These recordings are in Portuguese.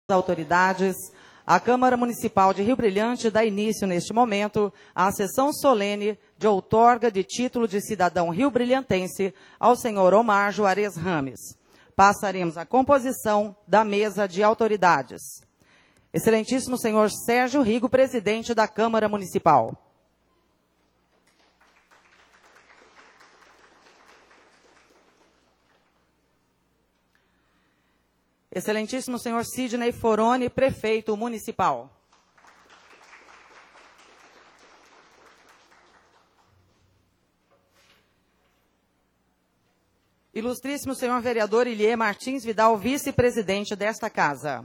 autoridades, a Câmara Municipal de Rio Brilhante dá início, neste momento, à sessão solene de outorga de título de cidadão rio-brilhantense ao senhor Omar Juarez Rames. Passaremos à composição da mesa de autoridades. Excelentíssimo senhor Sérgio Rigo, presidente da Câmara Municipal. Excelentíssimo senhor Sidney Foroni, prefeito municipal. Ilustríssimo senhor vereador Ilie Martins Vidal, vice-presidente desta casa.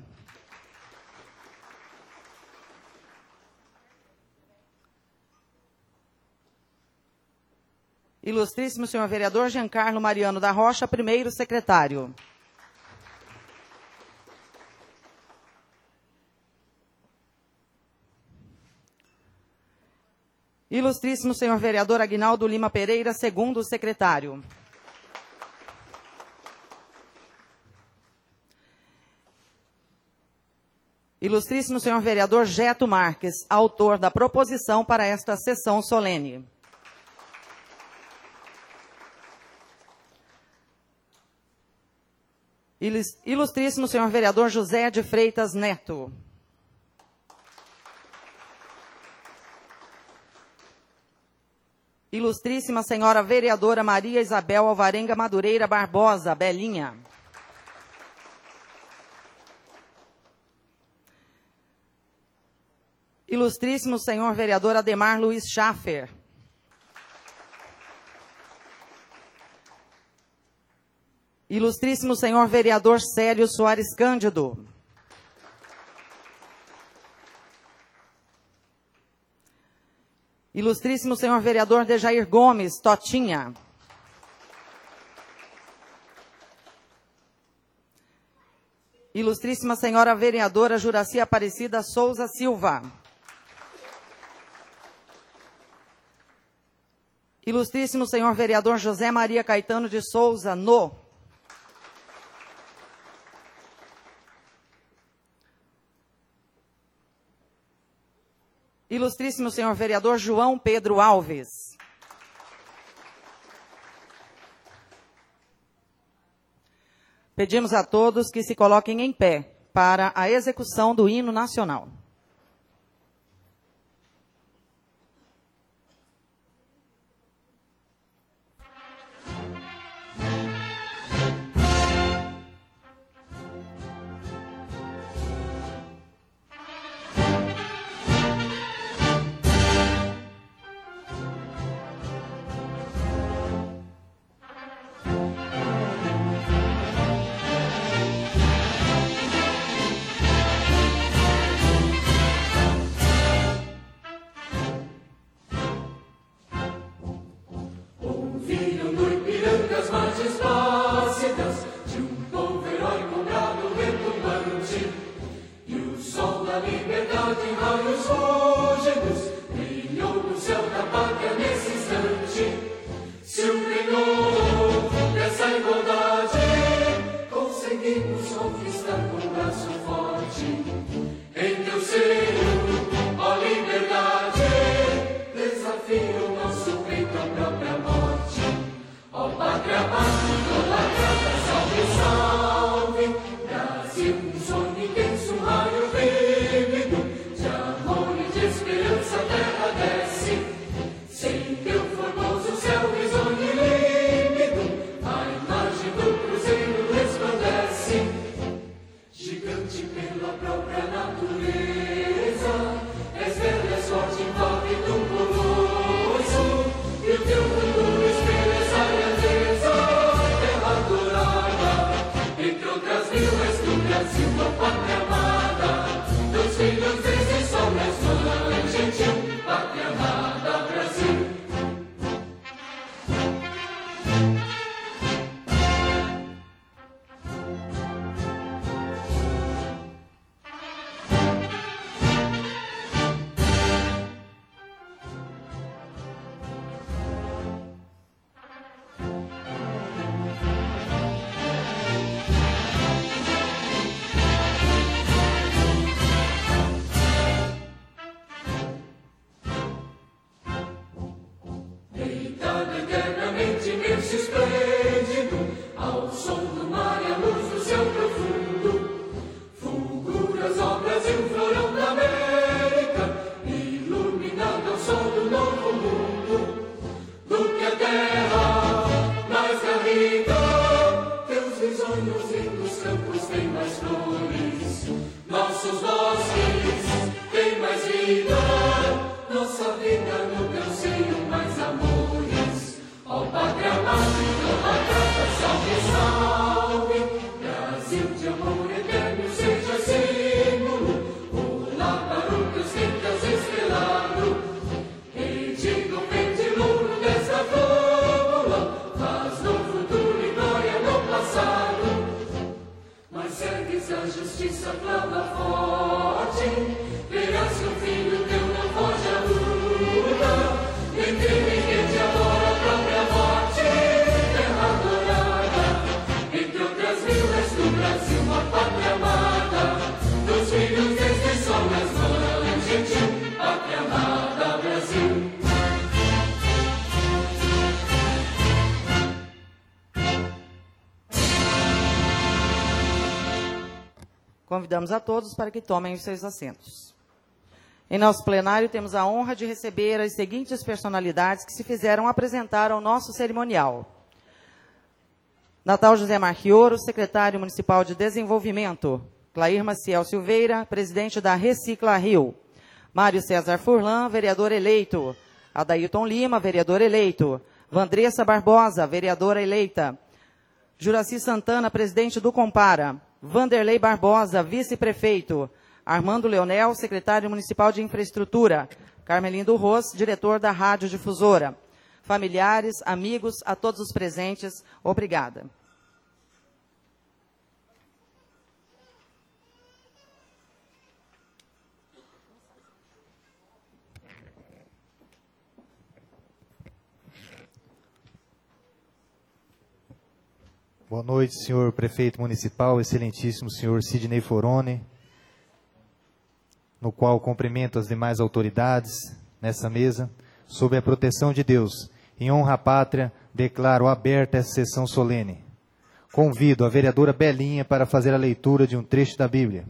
Ilustríssimo senhor vereador Giancarlo Mariano da Rocha, primeiro secretário. Ilustríssimo senhor vereador Aguinaldo Lima Pereira, segundo secretário. Ilustríssimo senhor vereador Geto Marques, autor da proposição para esta sessão solene. Ilustríssimo senhor vereador José de Freitas Neto. Ilustríssima senhora vereadora Maria Isabel Alvarenga Madureira Barbosa, Belinha. Ilustríssimo senhor vereador Ademar Luiz Schaffer. Ilustríssimo senhor vereador Célio Soares Cândido. Ilustríssimo senhor vereador Dejair Gomes, Totinha. Ilustríssima senhora vereadora Juraci Aparecida Souza Silva. Ilustríssimo senhor vereador José Maria Caetano de Souza, no. Ilustríssimo senhor vereador João Pedro Alves. Pedimos a todos que se coloquem em pé para a execução do hino nacional. Convidamos a todos para que tomem os seus assentos. Em nosso plenário, temos a honra de receber as seguintes personalidades que se fizeram apresentar ao nosso cerimonial. Natal José Marchioro, secretário municipal de Desenvolvimento. Clair Maciel Silveira, presidente da Recicla Rio. Mário César Furlan, vereador eleito. Adailton Lima, vereador eleito. Vandressa Barbosa, vereadora eleita. Juraci Santana, presidente do Compara. Vanderlei Barbosa, vice-prefeito. Armando Leonel, secretário municipal de infraestrutura. Carmelindo Ros, diretor da Rádio Difusora. Familiares, amigos, a todos os presentes, obrigada. Boa noite, senhor prefeito municipal, excelentíssimo senhor Sidney Foroni, no qual cumprimento as demais autoridades nessa mesa, sob a proteção de Deus. Em honra à pátria, declaro aberta essa sessão solene. Convido a vereadora Belinha para fazer a leitura de um trecho da Bíblia.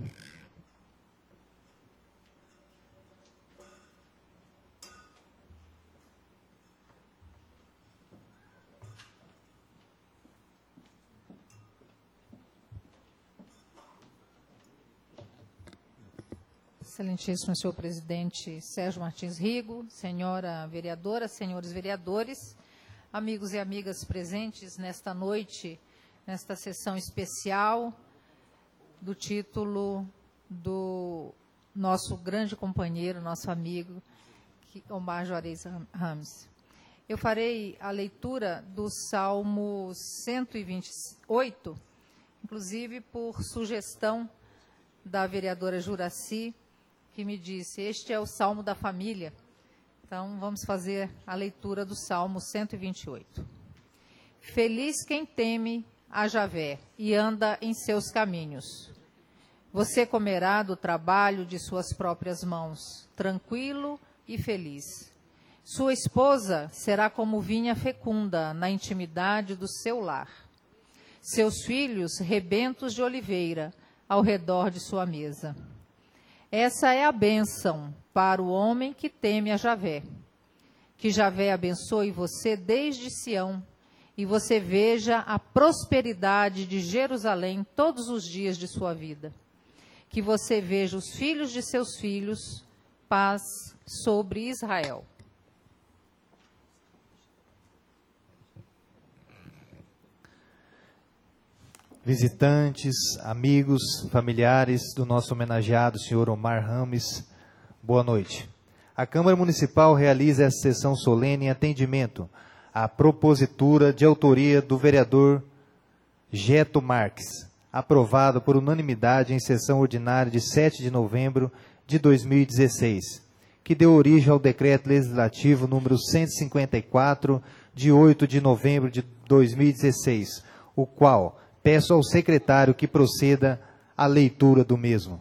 Excelentíssimo senhor presidente Sérgio Martins Rigo, senhora vereadora, senhores vereadores, amigos e amigas presentes nesta noite, nesta sessão especial do título do nosso grande companheiro, nosso amigo, Omar Juarez Ramos. Eu farei a leitura do Salmo 128, inclusive por sugestão da vereadora Juraci, que me disse, este é o Salmo da família. Então, vamos fazer a leitura do Salmo 128. Feliz quem teme a Javé e anda em seus caminhos. Você comerá do trabalho de suas próprias mãos, tranquilo e feliz. Sua esposa será como vinha fecunda na intimidade do seu lar. Seus filhos, rebentos de oliveira, ao redor de sua mesa. Essa é a bênção para o homem que teme a Javé. Que Javé abençoe você desde Sião, e você veja a prosperidade de Jerusalém todos os dias de sua vida. Que você veja os filhos de seus filhos, paz sobre Israel. Visitantes, amigos, familiares do nosso homenageado, senhor Omar Ramos, boa noite. A Câmara Municipal realiza essa sessão solene em atendimento à propositura de autoria do vereador Geto Marques, aprovada por unanimidade em sessão ordinária de 7 de novembro de 2016, que deu origem ao Decreto Legislativo número 154, de 8 de novembro de 2016, o qual peço ao secretário que proceda à leitura do mesmo.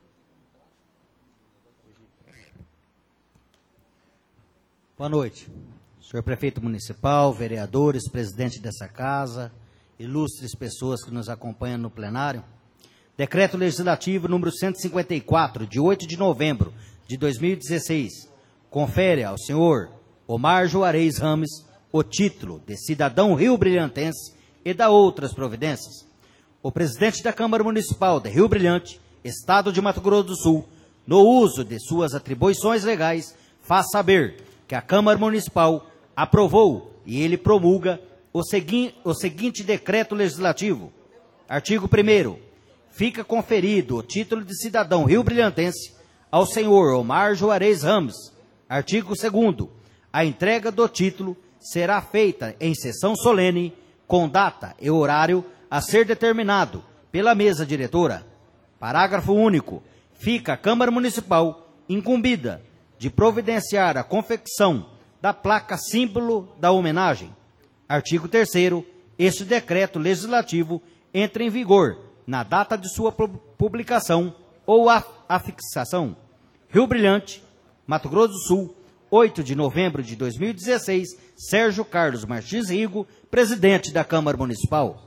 Boa noite. Senhor prefeito municipal, vereadores, presidente dessa casa, ilustres pessoas que nos acompanham no plenário. Decreto Legislativo número 154, de 8 de novembro de 2016, confere ao senhor Omar Juarez Ramos o título de cidadão rio-brilhantense e dá outras providências. O presidente da Câmara Municipal de Rio Brilhante, Estado de Mato Grosso do Sul, no uso de suas atribuições legais, faz saber que a Câmara Municipal aprovou e ele promulga o seguinte decreto legislativo. Artigo 1º. Fica conferido o título de cidadão rio-brilhantense ao senhor Omar Juarez Ramos. Artigo 2º. A entrega do título será feita em sessão solene, com data e horário a ser determinado pela mesa diretora. Parágrafo único. Fica a Câmara Municipal incumbida de providenciar a confecção da placa símbolo da homenagem. Artigo 3º. Este decreto legislativo entra em vigor na data de sua publicação ou afixação. Rio Brilhante, Mato Grosso do Sul, 8 de novembro de 2016, Sérgio Carlos Martins Rigo, presidente da Câmara Municipal.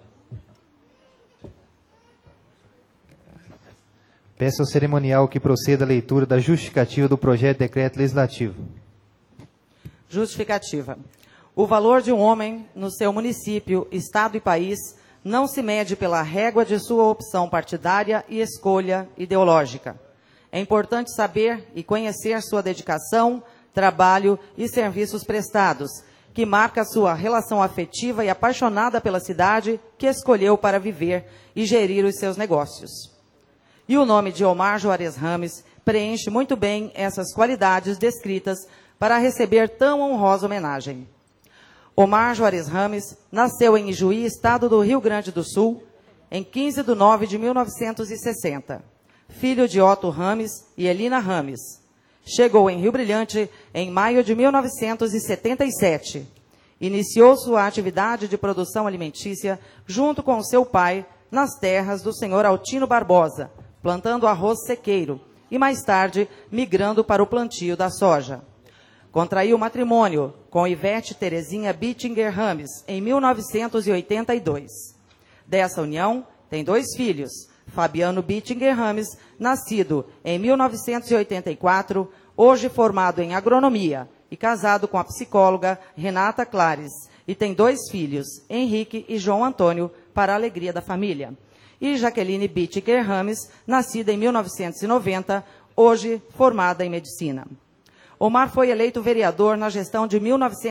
Peço ao cerimonial que proceda a leitura da justificativa do projeto de decreto legislativo. Justificativa. O valor de um homem no seu município, estado e país não se mede pela régua de sua opção partidária e escolha ideológica. É importante saber e conhecer sua dedicação, trabalho e serviços prestados, que marca sua relação afetiva e apaixonada pela cidade que escolheu para viver e gerir os seus negócios. E o nome de Omar Juarez Ramos preenche muito bem essas qualidades descritas para receber tão honrosa homenagem. Omar Juarez Ramos nasceu em Ijuí, estado do Rio Grande do Sul, em 15 de nove de 1960. Filho de Otto Ramos e Elina Ramos. Chegou em Rio Brilhante em maio de 1977. Iniciou sua atividade de produção alimentícia junto com seu pai nas terras do senhor Altino Barbosa, plantando arroz sequeiro e mais tarde migrando para o plantio da soja. Contraiu matrimônio com Ivete Terezinha Bittinger Ramos em 1982. Dessa união, tem 2 filhos, Fabiano Bittinger Ramos, nascido em 1984, hoje formado em agronomia e casado com a psicóloga Renata Clares, e tem 2 filhos, Henrique e João Antônio, para a alegria da família. E Jaqueline Bittinger Ramos, nascida em 1990, hoje formada em medicina. Omar foi eleito vereador na gestão de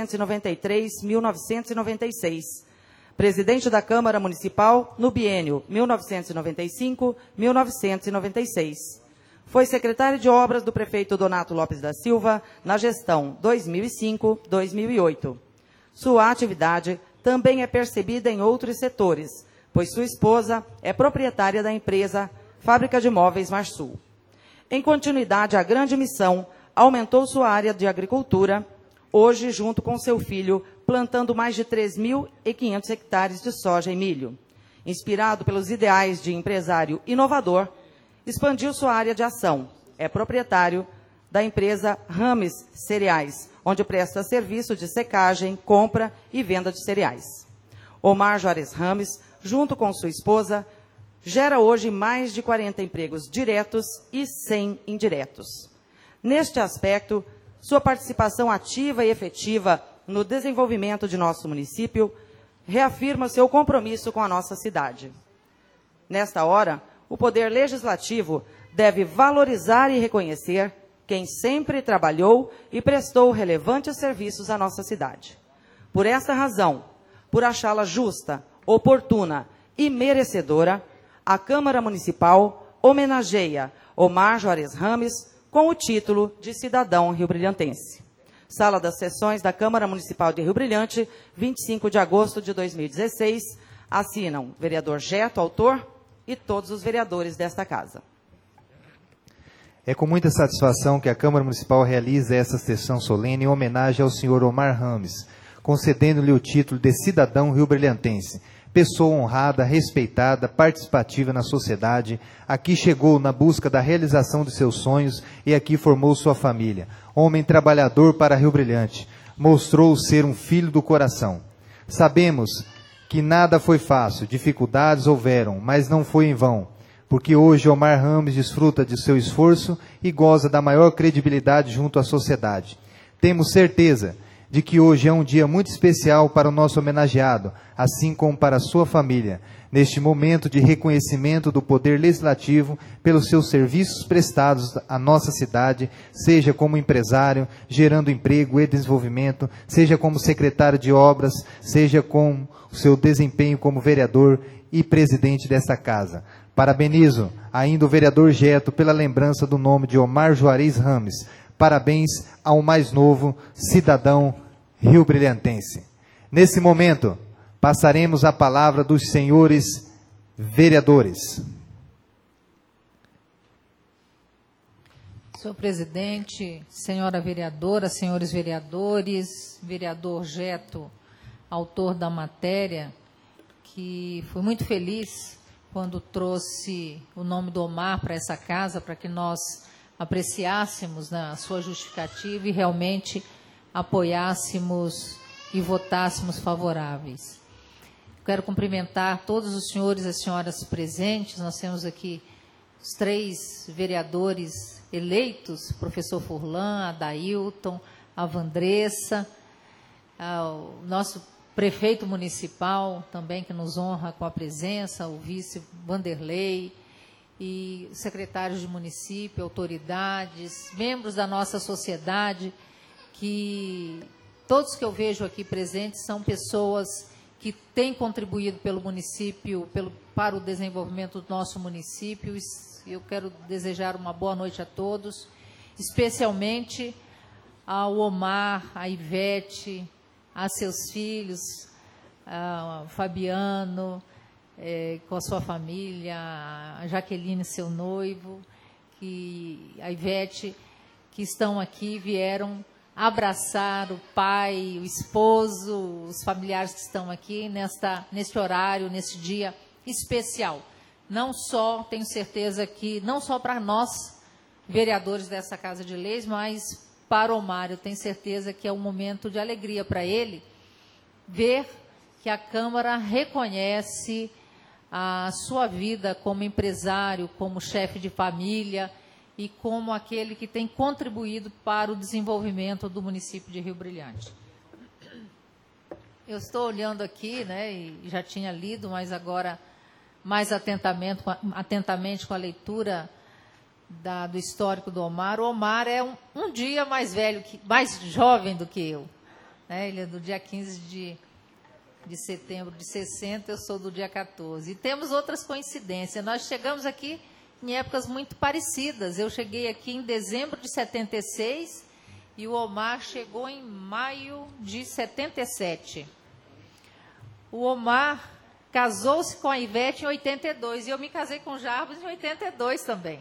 1993-1996, presidente da Câmara Municipal no biênio 1995-1996. Foi secretário de Obras do prefeito Donato Lopes da Silva na gestão 2005-2008. Sua atividade também é percebida em outros setores, pois sua esposa é proprietária da empresa Fábrica de Móveis Marsul. Em continuidade à grande missão, aumentou sua área de agricultura, hoje junto com seu filho, plantando mais de 3.500 hectares de soja e milho. Inspirado pelos ideais de empresário inovador, expandiu sua área de ação. É proprietário da empresa Ramos Cereais, onde presta serviço de secagem, compra e venda de cereais. Omar Juarez Ramos, junto com sua esposa, gera hoje mais de 40 empregos diretos e 100 indiretos. Neste aspecto, sua participação ativa e efetiva no desenvolvimento de nosso município reafirma seu compromisso com a nossa cidade. Nesta hora, o Poder Legislativo deve valorizar e reconhecer quem sempre trabalhou e prestou relevantes serviços à nossa cidade. Por esta razão, por achá-la justa, oportuna e merecedora, a Câmara Municipal homenageia Omar Juarez Ramos com o título de cidadão rio-brilhantense. Sala das Sessões da Câmara Municipal de Rio Brilhante, 25 de agosto de 2016. Assinam vereador Geto, autor, e todos os vereadores desta casa. É com muita satisfação que a Câmara Municipal realiza essa sessão solene em homenagem ao senhor Omar Ramos, concedendo-lhe o título de cidadão rio-brilhantense. Pessoa honrada, respeitada, participativa na sociedade, aqui chegou na busca da realização de seus sonhos e aqui formou sua família. Homem trabalhador para Rio Brilhante, mostrou ser um filho do coração. Sabemos que nada foi fácil, dificuldades houveram, mas não foi em vão, porque hoje Omar Ramos desfruta de seu esforço e goza da maior credibilidade junto à sociedade. Temos certeza de que hoje é um dia muito especial para o nosso homenageado, assim como para a sua família. neste momento de reconhecimento do Poder Legislativo pelos seus serviços prestados à nossa cidade, seja como empresário, gerando emprego e desenvolvimento, seja como secretário de obras, seja com o seu desempenho como vereador e presidente desta casa. Parabenizo ainda o vereador Geto pela lembrança do nome de Omar Juarez Rames. Parabéns ao mais novo cidadão riobrilhantense. Nesse momento, passaremos a palavra dos senhores vereadores. Senhor presidente, senhora vereadora, senhores vereadores, vereador Geto, autor da matéria, que fui muito feliz quando trouxe o nome do Omar para essa casa, para que nós apreciássemos a sua justificativa e realmente apoiássemos e votássemos favoráveis. Quero cumprimentar todos os senhores e as senhoras presentes. Nós temos aqui os 3 vereadores eleitos, o professor Furlan, a Dailton, a Vandressa, o nosso prefeito municipal também, que nos honra com a presença, o vice Vanderlei, e secretários de município, autoridades, membros da nossa sociedade, que todos que eu vejo aqui presentes são pessoas que têm contribuído pelo município, para o desenvolvimento do nosso município. Eu quero desejar uma boa noite a todos, especialmente ao Omar, à Ivete, a seus filhos, a Fabiano, com a sua família, a Jaqueline, seu noivo, a Ivete, que estão aqui, vieram abraçar o pai, o esposo, os familiares que estão aqui neste horário, nesse dia especial. Não só, tenho certeza que, não só para nós, vereadores dessa Casa de Leis, mas para o Omar, eu tenho certeza que é um momento de alegria para ele ver que a Câmara reconhece a sua vida como empresário, como chefe de família e como aquele que tem contribuído para o desenvolvimento do município de Rio Brilhante. Eu estou olhando aqui, né, e já tinha lido, mas agora mais atentamente com a leitura do histórico do Omar. O Omar é um dia mais jovem do que eu. Né? Ele é do dia 15 de setembro de 60, eu sou do dia 14. E temos outras coincidências. Nós chegamos aqui em épocas muito parecidas. Eu cheguei aqui em dezembro de 76 e o Omar chegou em maio de 77. O Omar casou-se com a Ivete em 82 e eu me casei com o Jarbas em 82 também.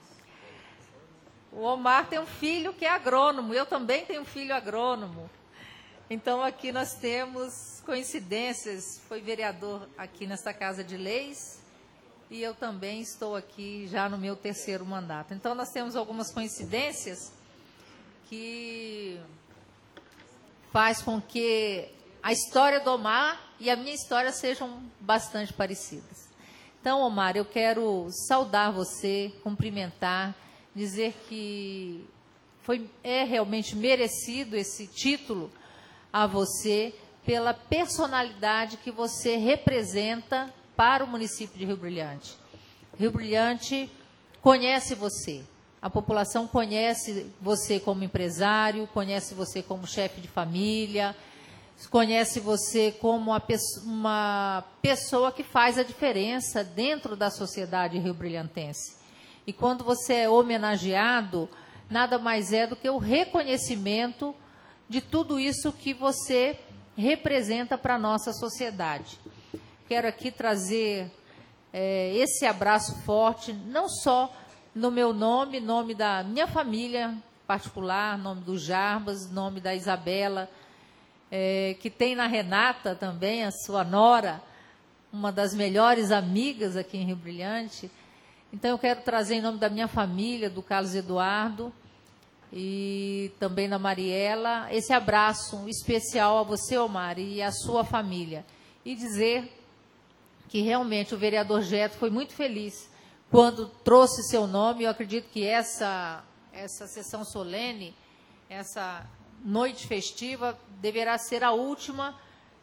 O Omar tem um filho que é agrônomo, eu também tenho um filho agrônomo. Então, aqui nós temos coincidências. Foi vereador aqui nesta Casa de Leis e eu também estou aqui já no meu 3º mandato. Então, nós temos algumas coincidências que faz com que a história do Omar e a minha história sejam bastante parecidas. Então, Omar, eu quero saudar você, cumprimentar, dizer que é realmente merecido esse título a você pela personalidade que você representa para o município de Rio Brilhante. Rio Brilhante conhece você, a população conhece você como empresário, conhece você como chefe de família, conhece você como uma pessoa que faz a diferença dentro da sociedade riobrilhantense. E quando você é homenageado, nada mais é do que o reconhecimento de tudo isso que você representa para a nossa sociedade. Quero aqui trazer esse abraço forte, não só no meu nome, nome da minha família particular, nome do Jarbas, nome da Isabela, que tem na Renata também, a sua nora, uma das melhores amigas aqui em Rio Brilhante. Então, eu quero trazer em nome da minha família, do Carlos Eduardo e também da Mariela, esse abraço especial a você, Omar, e a sua família. E dizer que realmente o vereador Geto foi muito feliz quando trouxe seu nome. Eu acredito que essa sessão solene, essa noite festiva, deverá ser a última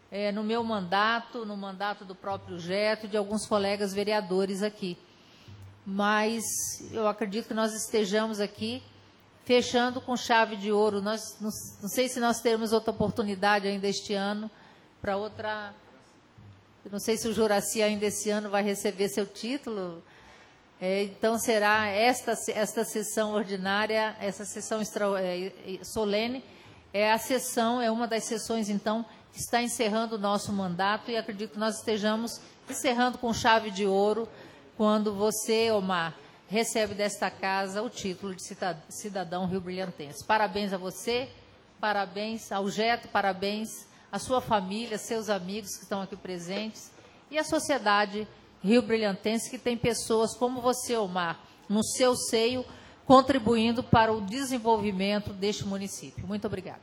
no meu mandato, no mandato do próprio Geto e de alguns colegas vereadores aqui. Mas eu acredito que nós estejamos aqui fechando com chave de ouro. Nós, não sei se nós teremos outra oportunidade ainda este ano para outra... Eu não sei se o Juraci ainda esse ano vai receber seu título. Então será esta sessão ordinária, essa sessão solene, é uma das sessões, então, que está encerrando o nosso mandato, e acredito que nós estejamos encerrando com chave de ouro, quando você, Omar, recebe desta casa o título de cidadão rio-brilhantense. Parabéns a você, parabéns ao Geto, parabéns à sua família, seus amigos que estão aqui presentes, e à sociedade rio-brilhantense, que tem pessoas como você, Omar, no seu seio, contribuindo para o desenvolvimento deste município. Muito obrigada.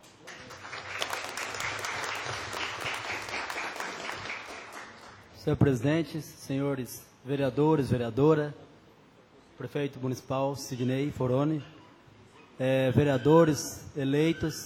Senhor presidente, senhores vereadores, vereadora, prefeito municipal Sidnei Foroni, vereadores eleitos,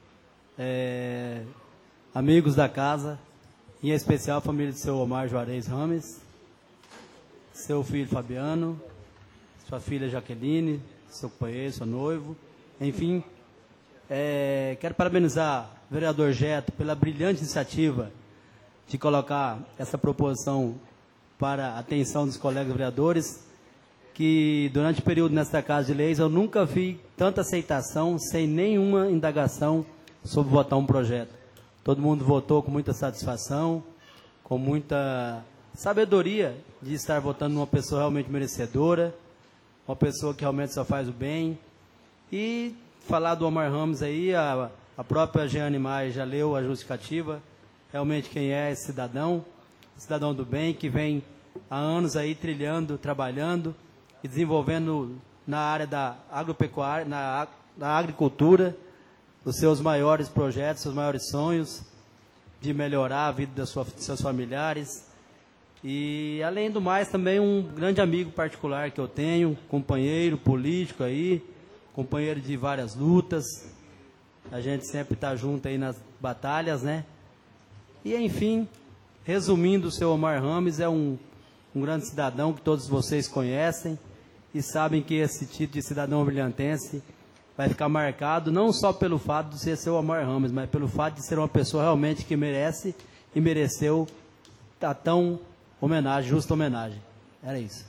amigos da casa, em especial a família do seu Omar Juarez Rames, seu filho Fabiano, sua filha Jaqueline, seu companheiro, seu noivo, enfim, quero parabenizar o vereador Geto pela brilhante iniciativa de colocar essa proposição para a atenção dos colegas vereadores, que durante o período nesta Casa de Leis eu nunca vi tanta aceitação sem nenhuma indagação sobre votar um projeto. Todo mundo votou com muita satisfação, com muita sabedoria de estar votando numa pessoa realmente merecedora, uma pessoa que realmente só faz o bem. E falar do Omar Rames aí, a própria Jeane Maia já leu a justificativa, realmente quem é esse cidadão do bem, que vem há anos aí trilhando, trabalhando e desenvolvendo na área da agropecuária, na agricultura, os seus maiores projetos, seus maiores sonhos de melhorar a vida dos seus familiares. E, além do mais, também um grande amigo particular que eu tenho, companheiro político aí, companheiro de várias lutas. A gente sempre está junto aí nas batalhas, né? E, enfim, resumindo, o seu Omar Rames é um grande cidadão que todos vocês conhecem e sabem que esse título de cidadão brilhantense vai ficar marcado não só pelo fato de ser seu Omar Rames, mas pelo fato de ser uma pessoa realmente que merece e mereceu a tão justa homenagem. Era isso.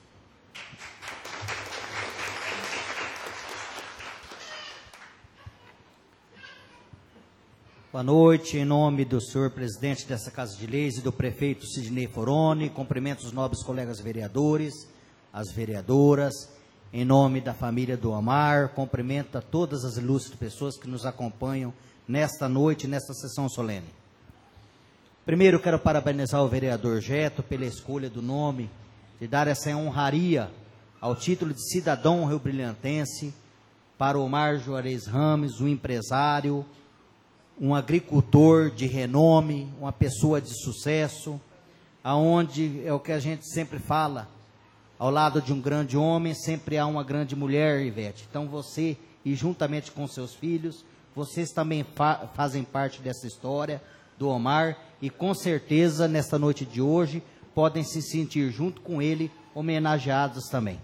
Boa noite, em nome do senhor presidente dessa Casa de Leis e do prefeito Sidnei Foroni, cumprimento os nobres colegas vereadores, as vereadoras, em nome da família do Omar, cumprimento a todas as ilustres pessoas que nos acompanham nesta noite, nesta sessão solene. Primeiro, quero parabenizar o vereador Geto pela escolha do nome, de dar essa honraria ao título de cidadão rio-brilhantense para Omar Juarez Rames, um empresário, um agricultor de renome, uma pessoa de sucesso, aonde é o que a gente sempre fala, ao lado de um grande homem sempre há uma grande mulher, Ivete. Então você, e juntamente com seus filhos, vocês também fazem parte dessa história do Omar, e com certeza nesta noite de hoje podem se sentir junto com ele homenageados também.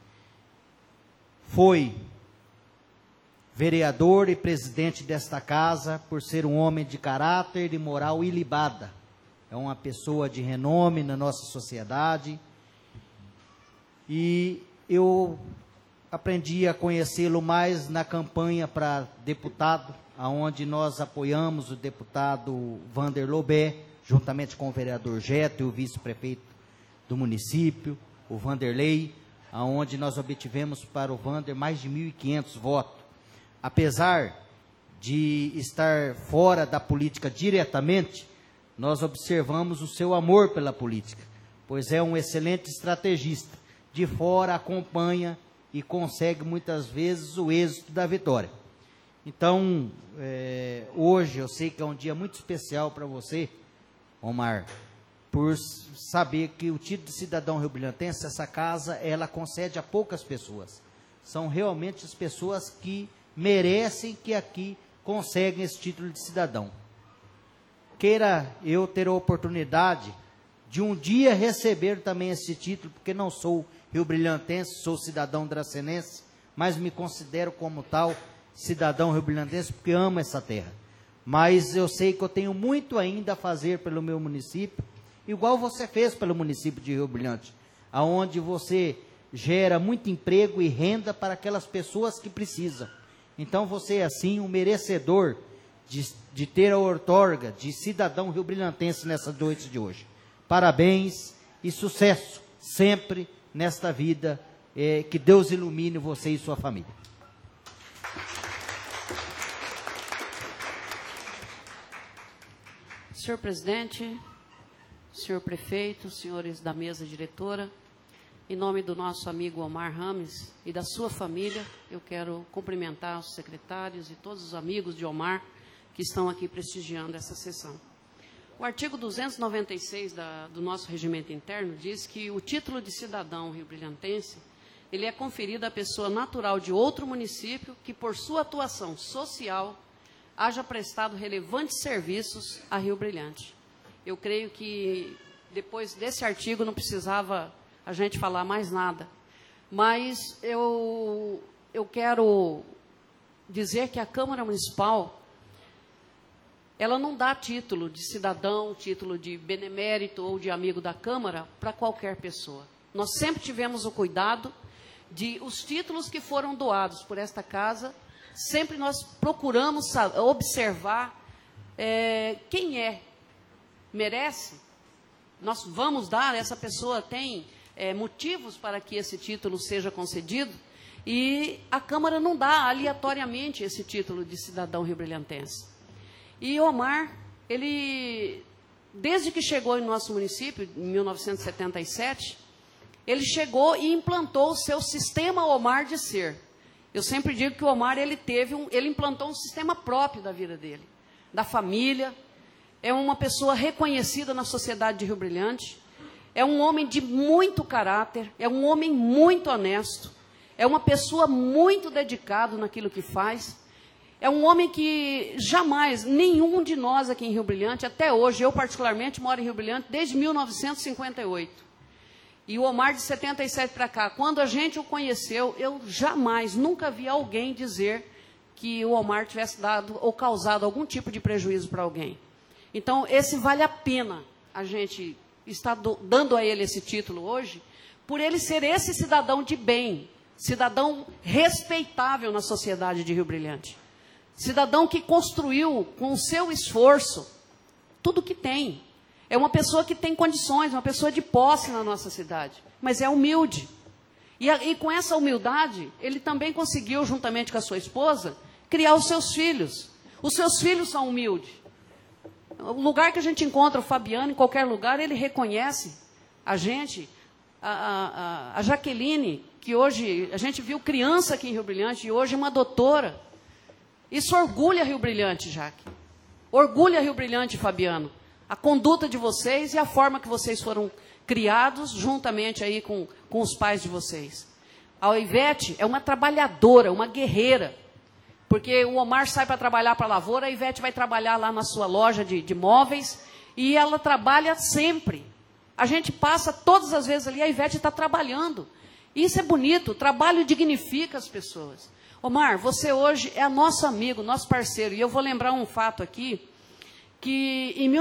Foi vereador e presidente desta casa por ser um homem de caráter e moral ilibada. É uma pessoa de renome na nossa sociedade. E eu aprendi a conhecê-lo mais na campanha para deputado, onde nós apoiamos o deputado Vander Lobé, juntamente com o vereador Geto e o vice-prefeito do município, o Vanderlei, onde nós obtivemos para o Vander mais de 1.500 votos. Apesar de estar fora da política diretamente, nós observamos o seu amor pela política, pois é um excelente estrategista. De fora acompanha e consegue muitas vezes o êxito da vitória. Então, hoje eu sei que é um dia muito especial para você, Omar, por saber que o título de cidadão rio-brilhantense, essa casa, ela concede a poucas pessoas. São realmente as pessoas que merecem, que aqui conseguem esse título de cidadão. queira eu ter a oportunidade de um dia receber também esse título, porque não sou rio-brilhantense, sou cidadão dracenense, mas me considero como tal cidadão rio-brilhantense porque amo essa terra. Mas eu sei que eu tenho muito ainda a fazer pelo meu município, igual você fez pelo município de Rio Brilhante, aonde você gera muito emprego e renda para aquelas pessoas que precisam. Então você é assim um merecedor de ter a outorga de cidadão rio-brilhantense nessa noite de hoje. Parabéns e sucesso sempre nesta vida, que Deus ilumine você e sua família. Senhor presidente, senhor prefeito, senhores da mesa diretora, em nome do nosso amigo Omar Rames e da sua família, eu quero cumprimentar os secretários e todos os amigos de Omar que estão aqui prestigiando essa sessão. O artigo 296 do nosso regimento interno diz que o título de cidadão rio-brilhantense, ele é conferido à pessoa natural de outro município que, por sua atuação social, haja prestado relevantes serviços a Rio Brilhante. Eu creio que, depois desse artigo, não precisava a gente falar mais nada. Mas eu quero dizer que a Câmara Municipal, ela não dá título de cidadão, título de benemérito ou de amigo da Câmara para qualquer pessoa. Nós sempre tivemos o cuidado de os títulos que foram doados por esta casa, sempre nós procuramos observar quem merece, nós vamos dar, essa pessoa tem motivos para que esse título seja concedido, e a Câmara não dá aleatoriamente esse título de cidadão rio-brilhantense. E Omar, ele, desde que chegou em nosso município, em 1977, ele chegou e implantou o seu sistema Omar de ser. Eu sempre digo que o Omar, ele implantou um sistema próprio da vida dele, da família, é uma pessoa reconhecida na sociedade de Rio Brilhante, é um homem de muito caráter, é um homem muito honesto, é uma pessoa muito dedicada naquilo que faz. É um homem que jamais, nenhum de nós aqui em Rio Brilhante, até hoje, eu particularmente moro em Rio Brilhante desde 1958. E o Omar de 77 para cá, quando a gente o conheceu, eu jamais, nunca vi alguém dizer que o Omar tivesse dado ou causado algum tipo de prejuízo para alguém. Então, esse vale a pena a gente estar dando a ele esse título hoje, por ele ser esse cidadão de bem, cidadão respeitável na sociedade de Rio Brilhante. Cidadão que construiu com o seu esforço tudo que tem. É uma pessoa que tem condições, uma pessoa de posse na nossa cidade, mas é humilde. E com essa humildade, ele também conseguiu, juntamente com a sua esposa, criar os seus filhos. Os seus filhos são humildes. O lugar que a gente encontra o Fabiano, em qualquer lugar, ele reconhece a gente. A Jaqueline, que hoje, a gente viu criança aqui em Rio Brilhante, e hoje uma doutora. Isso orgulha Rio Brilhante, Jaque. Orgulha Rio Brilhante, Fabiano. A conduta de vocês e a forma que vocês foram criados, juntamente aí com os pais de vocês. A Ivete é uma trabalhadora, uma guerreira. Porque o Omar sai para trabalhar para a lavoura, a Ivete vai trabalhar lá na sua loja de móveis, e ela trabalha sempre. A gente passa todas as vezes ali, a Ivete está trabalhando. Isso é bonito, o trabalho dignifica as pessoas. Omar, você hoje é nosso amigo, nosso parceiro, e eu vou lembrar um fato aqui, que em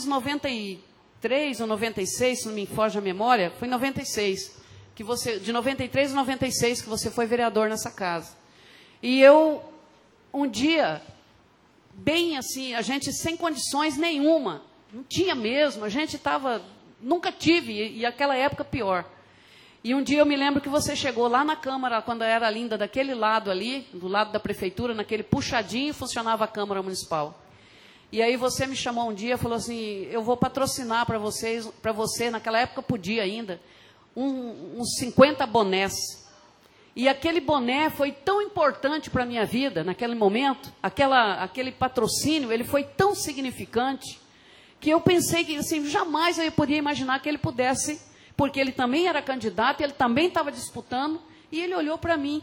1993 ou 96, se não me foge a memória, foi em 96, de 93 a 96 que você foi vereador nessa casa. E eu, um dia, bem assim, a gente sem condições nenhuma, não tinha mesmo, a gente estava, nunca tive, e aquela época pior. E um dia eu me lembro que você chegou lá na Câmara, quando era linda, daquele lado ali, do lado da Prefeitura, naquele puxadinho, funcionava a Câmara Municipal. E aí você me chamou um dia e falou assim, eu vou patrocinar para você, naquela época podia ainda, uns 50 bonés. E aquele boné foi tão importante para a minha vida, naquele momento, aquele patrocínio, ele foi tão significante, que eu pensei que assim, jamais eu podia imaginar que ele pudesse, porque ele também era candidato, ele também estava disputando, e ele olhou para mim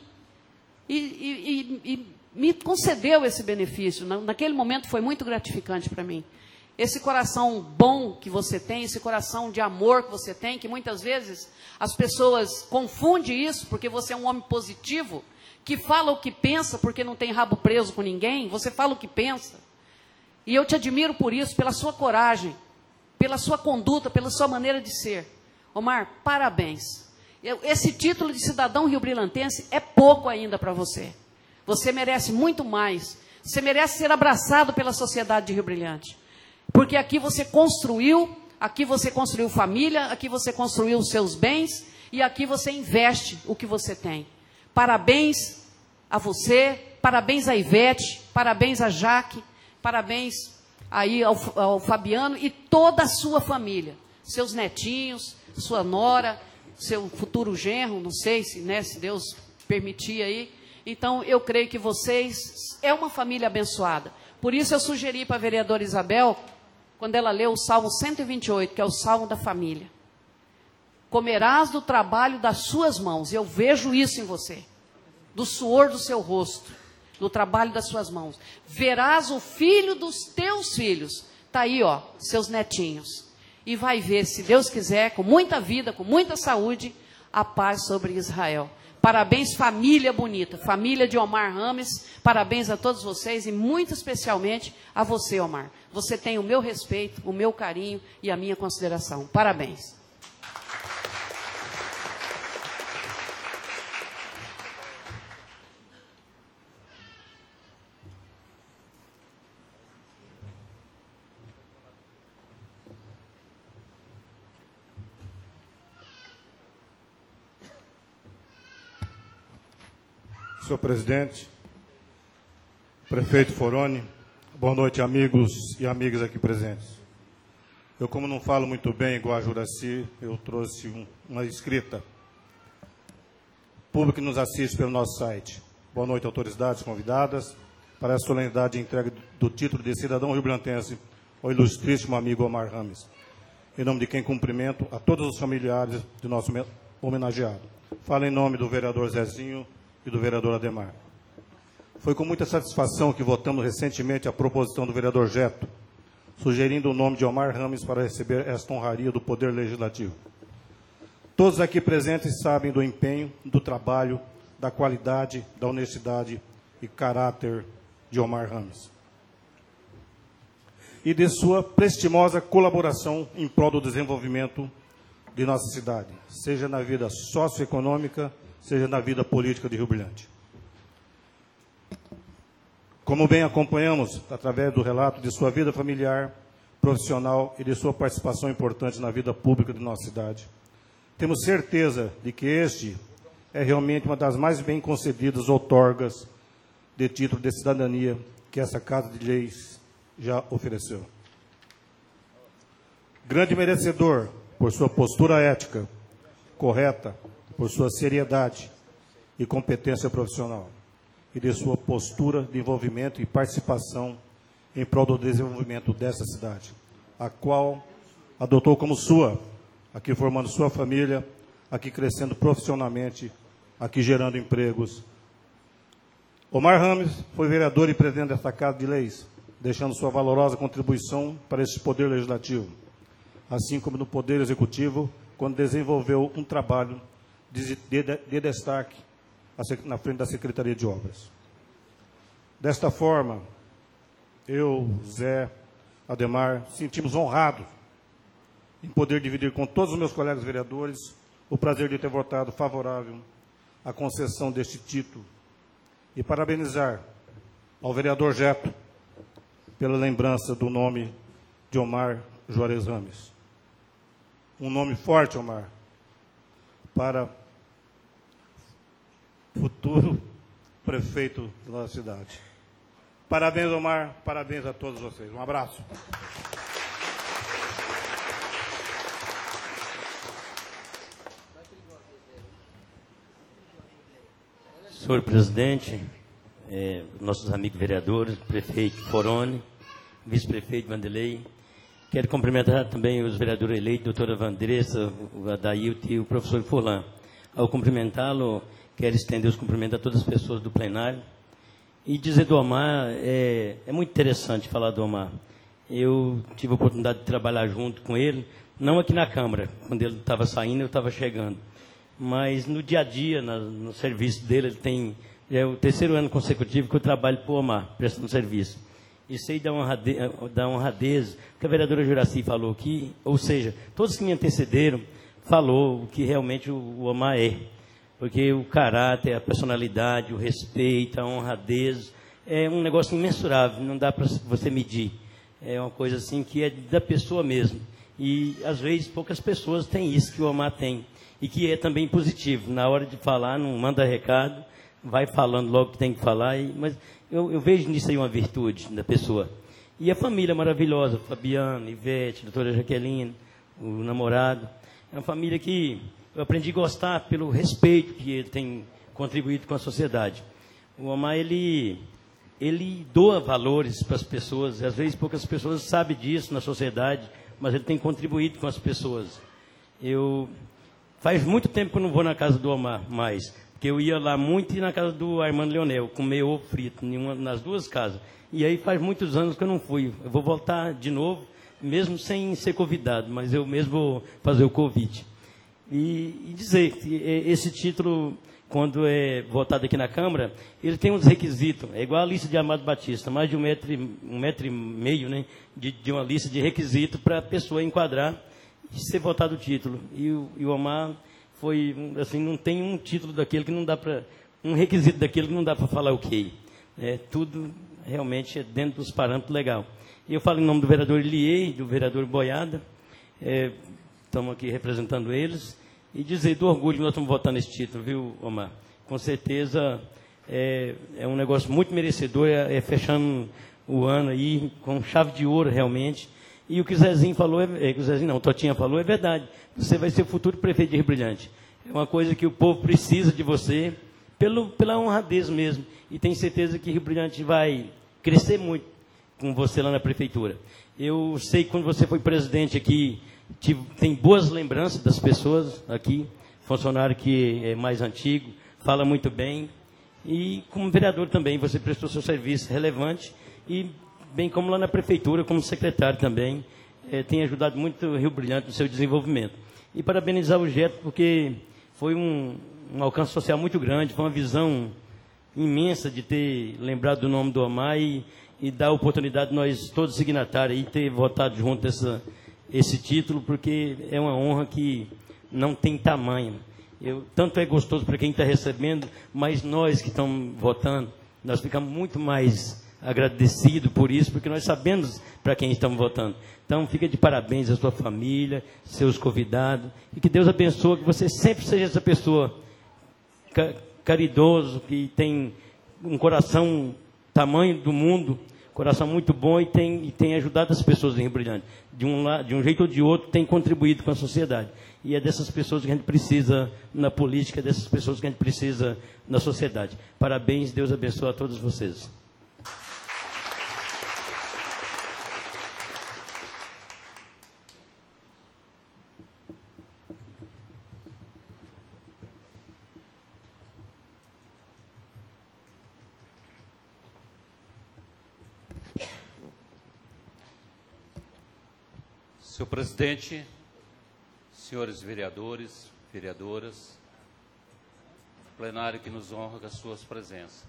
e me concedeu esse benefício. Naquele momento foi muito gratificante para mim. esse coração bom que você tem, esse coração de amor que você tem, que muitas vezes as pessoas confundem isso, porque você é um homem positivo, que fala o que pensa, porque não tem rabo preso com ninguém, você fala o que pensa. E eu te admiro por isso, pela sua coragem, pela sua conduta, pela sua maneira de ser. Omar, parabéns. Esse título de cidadão rio-brilhantense é pouco ainda para você. Você merece muito mais. Você merece ser abraçado pela sociedade de Rio Brilhante. Porque aqui você construiu família, aqui você construiu os seus bens e aqui você investe o que você tem. Parabéns a você, parabéns a Ivete, parabéns a Jaque, parabéns aí ao Fabiano e toda a sua família. Seus netinhos, sua nora, seu futuro genro, não sei se, né, se Deus permitir aí. Então, eu creio que vocês é uma família abençoada. Por isso, eu sugeri para a vereadora Isabel, quando ela leu o Salmo 128, que é o Salmo da família. Comerás do trabalho das suas mãos. Eu vejo isso em você. Do suor do seu rosto. Do trabalho das suas mãos. Verás o filho dos teus filhos. Está aí, ó, seus netinhos. E vai ver, se Deus quiser, com muita vida, com muita saúde, a paz sobre Israel. Parabéns, família bonita, família de Omar Rames, parabéns a todos vocês e muito especialmente a você, Omar. Você tem o meu respeito, o meu carinho e a minha consideração. Parabéns. Senhor presidente, prefeito Foroni, boa noite, amigos e amigas aqui presentes. Eu, como não falo muito bem, igual a Juraci, eu trouxe uma escrita. Público que nos assiste pelo nosso site. Boa noite, autoridades convidadas, para a solenidade de entrega do título de cidadão rio-brilhantense ao ilustríssimo amigo Omar Rames. Em nome de quem cumprimento a todos os familiares do nosso homenageado. Falo em nome do vereador Zezinho e do vereador Ademar. Foi com muita satisfação que votamos recentemente a proposição do vereador Geto, sugerindo o nome de Omar Rames para receber esta honraria do Poder Legislativo. Todos aqui presentes sabem do empenho, do trabalho, da qualidade, da honestidade e caráter de Omar Rames. E de sua prestimosa colaboração em prol do desenvolvimento de nossa cidade, seja na vida socioeconômica, seja na vida política de Rio Brilhante. Como bem acompanhamos, através do relato de sua vida familiar, profissional e de sua participação importante na vida pública de nossa cidade, temos certeza de que este é realmente uma das mais bem concedidas outorgas de título de cidadania que essa Casa de Leis já ofereceu. Grande merecedor por sua postura ética, correta, por sua seriedade e competência profissional, e de sua postura de envolvimento e participação em prol do desenvolvimento dessa cidade, a qual adotou como sua, aqui formando sua família, aqui crescendo profissionalmente, aqui gerando empregos. Omar Rames foi vereador e presidente desta Casa de Leis, deixando sua valorosa contribuição para esse Poder Legislativo, assim como no Poder Executivo, quando desenvolveu um trabalho de destaque na frente da Secretaria de Obras. Desta forma, eu, Zé, Ademar, sentimos honrados em poder dividir com todos os meus colegas vereadores o prazer de ter votado favorável à concessão deste título e parabenizar ao vereador Geto pela lembrança do nome de Omar Juarez Rames. Um nome forte, Omar, para futuro prefeito da nossa cidade. Parabéns, Omar, parabéns a todos vocês. Um abraço. Senhor presidente, nossos amigos vereadores, prefeito Foroni, vice-prefeito Vanderlei, quero cumprimentar também os vereadores eleitos, doutora Vandressa, o Adailton e o professor Furlan. Ao cumprimentá-lo, quero estender os cumprimentos a todas as pessoas do plenário e dizer do Omar, é muito interessante falar do Omar. Eu tive a oportunidade de trabalhar junto com ele, não aqui na Câmara, quando ele estava saindo, eu estava chegando. Mas no dia a dia, no serviço dele, ele tem... É o 3º ano consecutivo que eu trabalho para o Omar, prestando serviço. Isso aí dá honradez, que a vereadora Juraci falou aqui, ou seja, todos que me antecederam falou o que realmente o Omar é. Porque o caráter, a personalidade, o respeito, a honradez, é um negócio imensurável, não dá para você medir. É uma coisa assim que é da pessoa mesmo. E, às vezes, poucas pessoas têm isso que o Omar tem. E que é também positivo. Na hora de falar, não manda recado, vai falando logo que tem que falar. Mas eu vejo nisso aí uma virtude da pessoa. E a família maravilhosa, Fabiano, Ivete, doutora Jaqueline, o namorado. É uma família que eu aprendi a gostar pelo respeito que ele tem contribuído com a sociedade. O Omar, ele doa valores para as pessoas. Às vezes, poucas pessoas sabem disso na sociedade, mas ele tem contribuído com as pessoas. Faz muito tempo que eu não vou na casa do Omar mais, porque eu ia lá muito e na casa do Armando Leonel, comer ovo frito, nas duas casas. E aí faz muitos anos que eu não fui. Eu vou voltar de novo, mesmo sem ser convidado, mas eu mesmo vou fazer o convite. E dizer que esse título, quando é votado aqui na Câmara, ele tem uns requisitos, é igual a lista de Amado Batista, mais de um metro e meio, né, de uma lista de requisitos para a pessoa enquadrar e ser votado o título. E o Omar foi, assim, não tem um título daquele que não dá para, um requisito daquele que não dá para falar ok. Tudo realmente é dentro dos parâmetros legal. E eu falo em nome do vereador Eliei, do vereador Boiada, estamos aqui representando eles, e dizer do orgulho que nós estamos votando esse título, viu, Omar? Com certeza é um negócio muito merecedor, fechando o ano aí com chave de ouro, realmente. E o que o Zezinho falou, o Totinha falou, é verdade. Você vai ser o futuro prefeito de Rio Brilhante. É uma coisa que o povo precisa de você, pela honradez mesmo. E tenho certeza que Rio Brilhante vai crescer muito com você lá na prefeitura. Eu sei que quando você foi presidente aqui, tem boas lembranças das pessoas aqui, funcionário que é mais antigo, fala muito bem. E como vereador também, você prestou seu serviço relevante e bem como lá na prefeitura, como secretário também, tem ajudado muito o Rio Brilhante no seu desenvolvimento. E parabenizar o Geto, porque foi um alcance social muito grande, foi uma visão imensa de ter lembrado do nome do Omar e dar a oportunidade de nós, todos signatários, ter votado junto esse título, porque é uma honra que não tem tamanho. Tanto é gostoso para quem está recebendo, mas nós que estamos votando, nós ficamos muito mais agradecido por isso, porque nós sabemos para quem estamos votando. Então, fica de parabéns à sua família, seus convidados, e que Deus abençoe, que você sempre seja essa pessoa caridoso, que tem um coração tamanho do mundo, coração muito bom, e tem ajudado as pessoas em Rio Brilhante. De um jeito ou de outro, tem contribuído com a sociedade. E é dessas pessoas que a gente precisa na política, é dessas pessoas que a gente precisa na sociedade. Parabéns, Deus abençoe a todos vocês. Senhor presidente, senhores vereadores, vereadoras, plenário que nos honra com as suas presenças.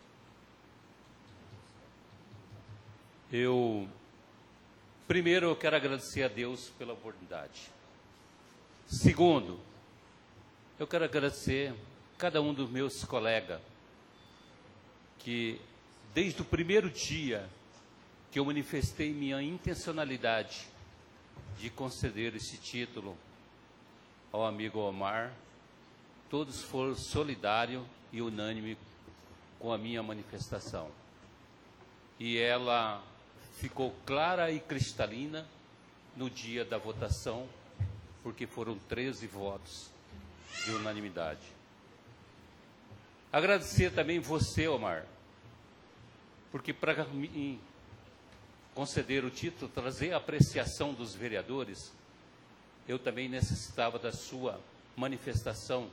Primeiro, eu quero agradecer a Deus pela oportunidade. Segundo, eu quero agradecer cada um dos meus colegas que, desde o primeiro dia que eu manifestei minha intencionalidade de conceder esse título ao amigo Omar, todos foram solidários e unânimes com a minha manifestação. E ela ficou clara e cristalina no dia da votação, porque foram 13 votos de unanimidade. Agradecer também você, Omar, porque para mim conceder o título, trazer a apreciação dos vereadores, eu também necessitava da sua manifestação,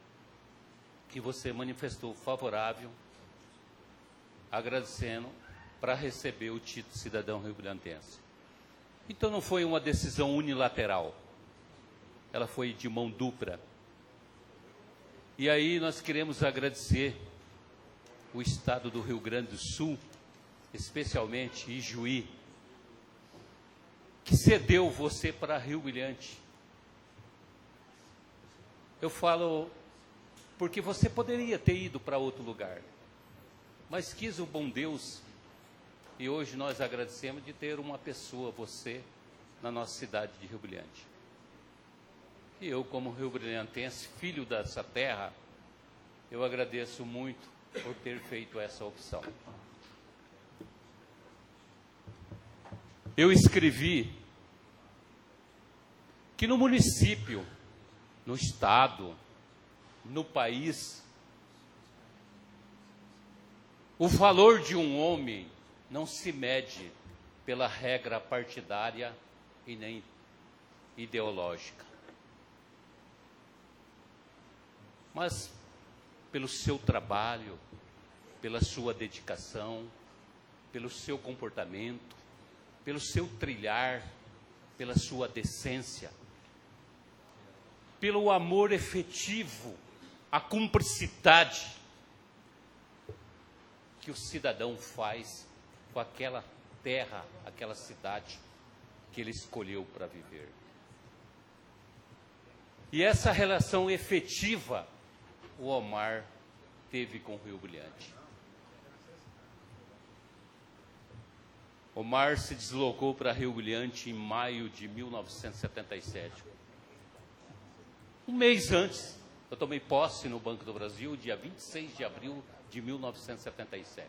que você manifestou favorável, agradecendo para receber o título de cidadão rio-brilhantense. Então não foi uma decisão unilateral, ela foi de mão dupla. E aí nós queremos agradecer o Estado do Rio Grande do Sul, especialmente Ijuí, que cedeu você para Rio Brilhante. Eu falo porque você poderia ter ido para outro lugar, mas quis o bom Deus, e hoje nós agradecemos de ter uma pessoa, você, na nossa cidade de Rio Brilhante. E eu, como rio-brilhantense, filho dessa terra, eu agradeço muito por ter feito essa opção. Eu escrevi que no município, no estado, no país, o valor de um homem não se mede pela regra partidária e nem ideológica, mas pelo seu trabalho, pela sua dedicação, pelo seu comportamento, pelo seu trilhar, pela sua decência, pelo amor efetivo, a cumplicidade que o cidadão faz com aquela terra, aquela cidade que ele escolheu para viver. E essa relação efetiva o Omar teve com o Rio Brilhante. Omar se deslocou para Rio Brilhante em maio de 1977. Um mês antes, eu tomei posse no Banco do Brasil, dia 26 de abril de 1977.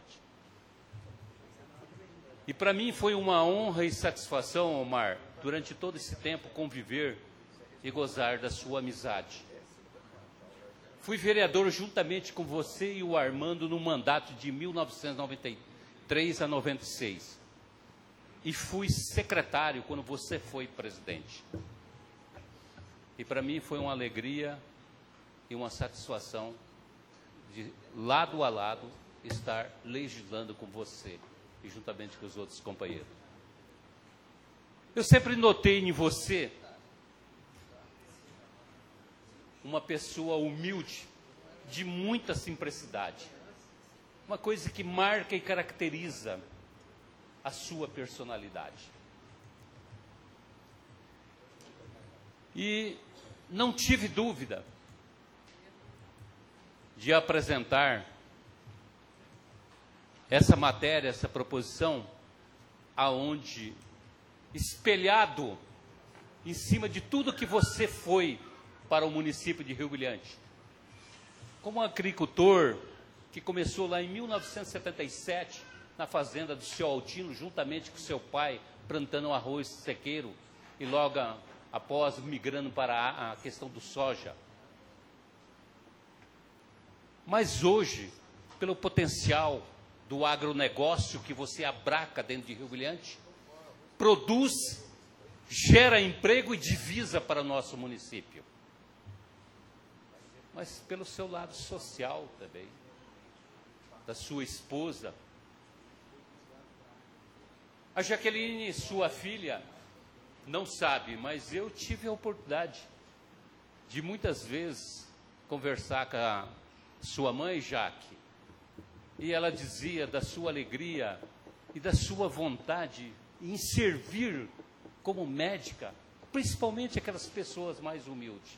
E para mim foi uma honra e satisfação, Omar, durante todo esse tempo conviver e gozar da sua amizade. Fui vereador juntamente com você e o Armando no mandato de 1993 a 96. E fui secretário quando você foi presidente. E para mim foi uma alegria e uma satisfação de, lado a lado, estar legislando com você e juntamente com os outros companheiros. Eu sempre notei em você uma pessoa humilde, de muita simplicidade. Uma coisa que marca e caracteriza a sua personalidade. E não tive dúvida de apresentar essa matéria, essa proposição, aonde, espelhado em cima de tudo que você foi para o município de Rio Brilhante. Como agricultor, que começou lá em 1977, na fazenda do seu Altino, juntamente com seu pai, plantando arroz sequeiro, e logo após migrando para a questão do soja. Mas hoje, pelo potencial do agronegócio que você abraca dentro de Rio Brilhante, produz, gera emprego e divisa para o nosso município. Mas pelo seu lado social também, da sua esposa. A Jaqueline, sua filha, não sabe, mas eu tive a oportunidade de muitas vezes conversar com a sua mãe, Jaque, e ela dizia da sua alegria e da sua vontade em servir como médica, principalmente aquelas pessoas mais humildes.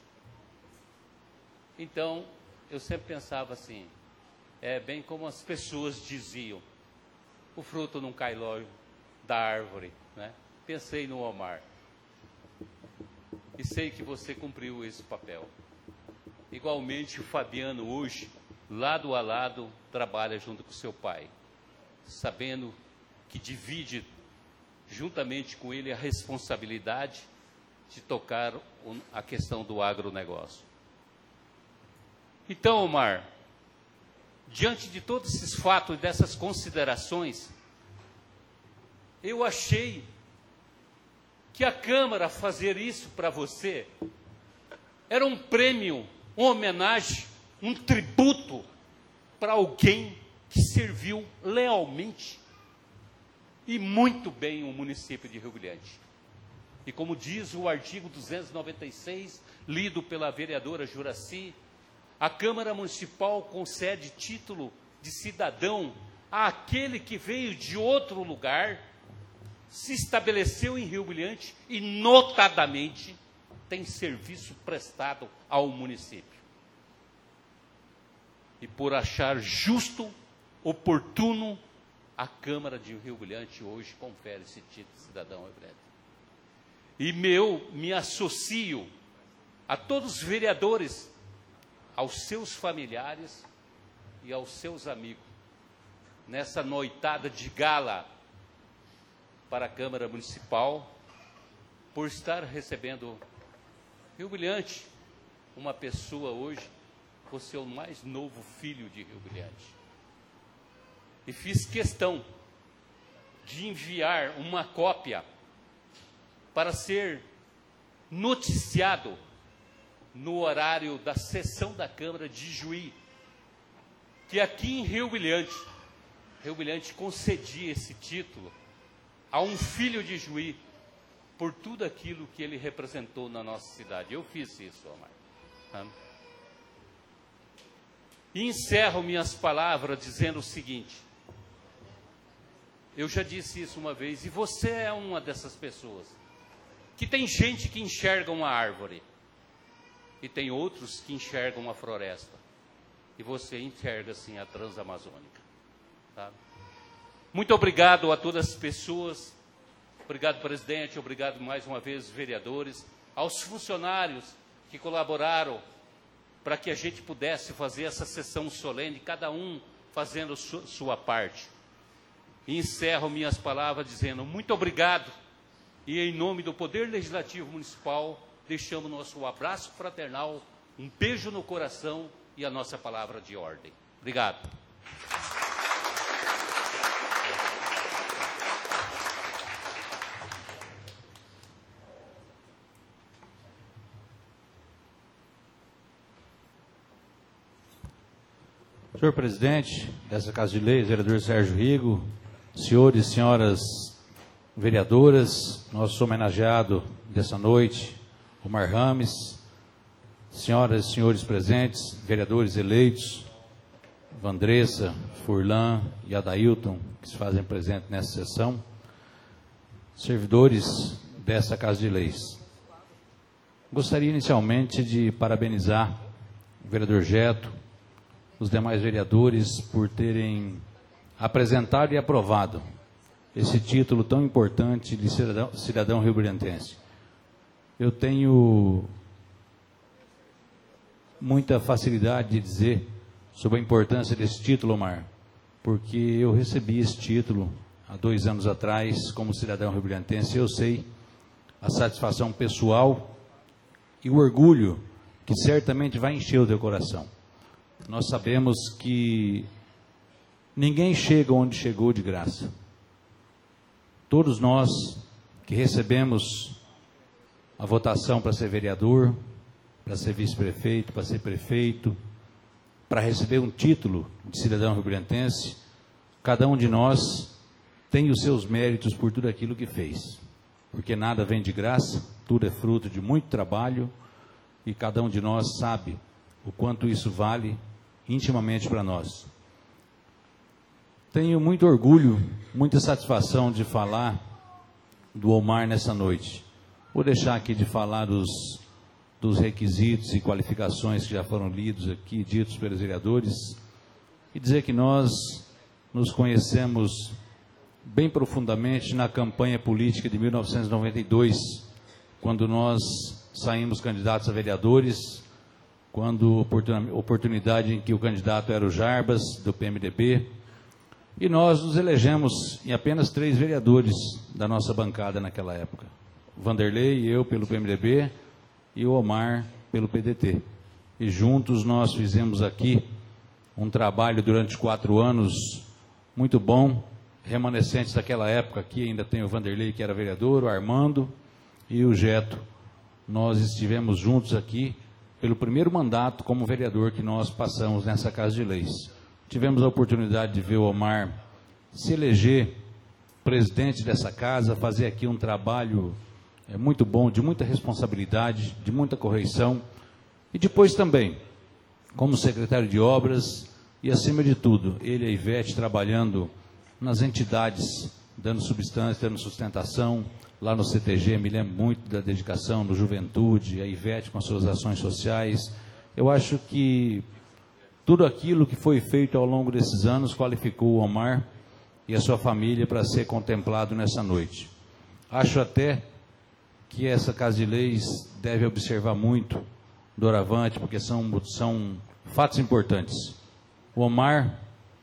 Então, eu sempre pensava assim, bem como as pessoas diziam, o fruto não cai longe da árvore, né? Pensei no Omar. E sei que você cumpriu esse papel. Igualmente, o Fabiano hoje, lado a lado, trabalha junto com seu pai, sabendo que divide juntamente com ele a responsabilidade de tocar a questão do agronegócio. Então, Omar, diante de todos esses fatos e dessas considerações, eu achei que a Câmara fazer isso para você era um prêmio, uma homenagem, um tributo para alguém que serviu lealmente e muito bem o município de Rio Brilhante. E como diz o artigo 296, lido pela vereadora Juraci, a Câmara Municipal concede título de cidadão àquele que veio de outro lugar, se estabeleceu em Rio Brilhante e, notadamente, tem serviço prestado ao município. E por achar justo, oportuno, a Câmara de Rio Brilhante hoje confere esse título de cidadão Rio Brilhante. E me associo a todos os vereadores, aos seus familiares e aos seus amigos, nessa noitada de gala para a Câmara Municipal, por estar recebendo Rio Brilhante, uma pessoa hoje, o seu mais novo filho de Rio Brilhante. E fiz questão de enviar uma cópia para ser noticiado no horário da sessão da Câmara de Juí, que aqui em Rio Brilhante concedia esse título a um filho de Juí por tudo aquilo que ele representou na nossa cidade. Eu fiz isso, Omar. E encerro minhas palavras dizendo o seguinte: eu já disse isso uma vez, e você é uma dessas pessoas, que tem gente que enxerga uma árvore, e tem outros que enxergam uma floresta, e você enxerga, sim, a Transamazônica. Tá? Muito obrigado a todas as pessoas, obrigado, presidente, obrigado mais uma vez, vereadores, aos funcionários que colaboraram para que a gente pudesse fazer essa sessão solene, cada um fazendo sua parte. E encerro minhas palavras dizendo muito obrigado, e em nome do Poder Legislativo Municipal, deixamos nosso abraço fraternal, um beijo no coração e a nossa palavra de ordem. Obrigado. Senhor presidente dessa Casa de Leis, vereador Sérgio Rigo, senhores e senhoras vereadoras, nosso homenageado dessa noite, Omar Rames, senhoras e senhores presentes, vereadores eleitos, Vandressa, Furlan e Adailton, que se fazem presentes nessa sessão, servidores dessa Casa de Leis. Gostaria inicialmente de parabenizar o vereador Geto, os demais vereadores por terem apresentado e aprovado esse título tão importante de cidadão rio-brilhantense. Eu tenho muita facilidade de dizer sobre a importância desse título, Omar, porque eu recebi esse título há 2 anos atrás como cidadão rio-brilhantense. Eu sei a satisfação pessoal e o orgulho que certamente vai encher o teu coração. Nós sabemos que ninguém chega onde chegou de graça. Todos nós que recebemos a votação para ser vereador, para ser vice-prefeito, para ser prefeito, para receber um título de cidadão rio-brilhantense, cada um de nós tem os seus méritos por tudo aquilo que fez. Porque nada vem de graça, tudo é fruto de muito trabalho, e cada um de nós sabe o quanto isso vale intimamente para nós. Tenho muito orgulho, muita satisfação de falar do Omar nessa noite. Vou deixar aqui de falar dos requisitos e qualificações que já foram lidos aqui, ditos pelos vereadores, e dizer que nós nos conhecemos bem profundamente na campanha política de 1992, quando nós saímos candidatos a vereadores, quando oportunidade em que o candidato era o Jarbas, do PMDB, e nós nos elegemos em apenas 3 vereadores da nossa bancada naquela época. O Vanderlei e eu pelo PMDB e o Omar pelo PDT. E juntos nós fizemos aqui um trabalho durante 4 anos muito bom, remanescentes daquela época. Aqui ainda tem o Vanderlei, que era vereador, o Armando e o Geto. Nós estivemos juntos aqui pelo primeiro mandato como vereador que nós passamos nessa Casa de Leis. Tivemos a oportunidade de ver o Omar se eleger presidente dessa casa, fazer aqui um trabalho muito bom, de muita responsabilidade, de muita correção, e depois também, como secretário de obras, e acima de tudo, ele e a Ivete trabalhando nas entidades, dando substância, dando sustentação, lá no CTG, me lembro muito da dedicação do Juventude, a Ivete com as suas ações sociais. Eu acho que tudo aquilo que foi feito ao longo desses anos qualificou o Omar e a sua família para ser contemplado nessa noite. Acho até que essa Casa de Leis deve observar muito doravante, porque são fatos importantes. O Omar